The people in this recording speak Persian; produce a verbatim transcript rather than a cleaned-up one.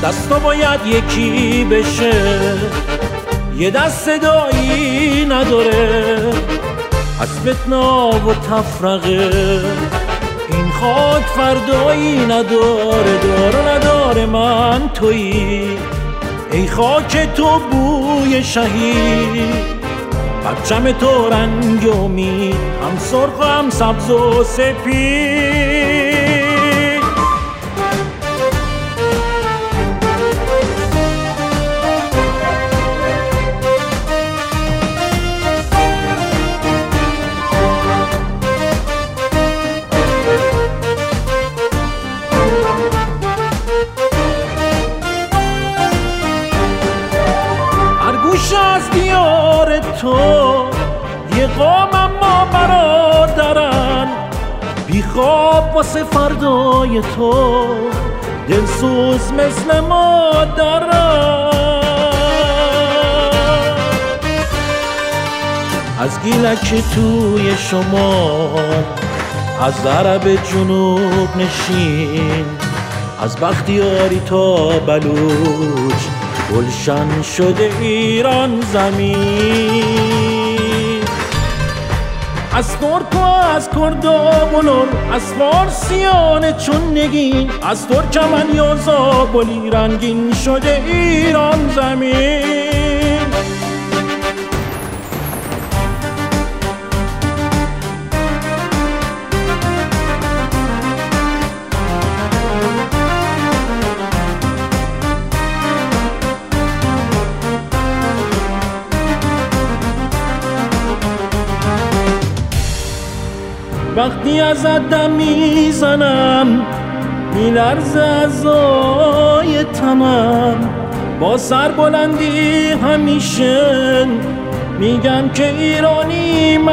دستا باید یکی بشه، یه دست صدایی نداره از فتنه و تفرقه. این خاک فردایی نداره، داره نداره من تویی، ای خاک تو بوی شهید، پرچم تو رنگ امید، هم سرخ و هم سبز و سپید. از دیار تو یه قوم اما برادرن، بی خواب واسه فردای تو دلسوز مثل مادرن. از گیلک توی شما، از غرب جنوب نشین، از بختیاری تا بلوچ گلشن شده ایران زمین. از ترک و از کرد و بلور، از فارسیان چون نگین، از ترکمن یا زابلی رنگین شده ایران زمین. وقتی ازت دم میزنم میلرزه اعضای تنم، با سر بلندی همیشه میگم که ایرانی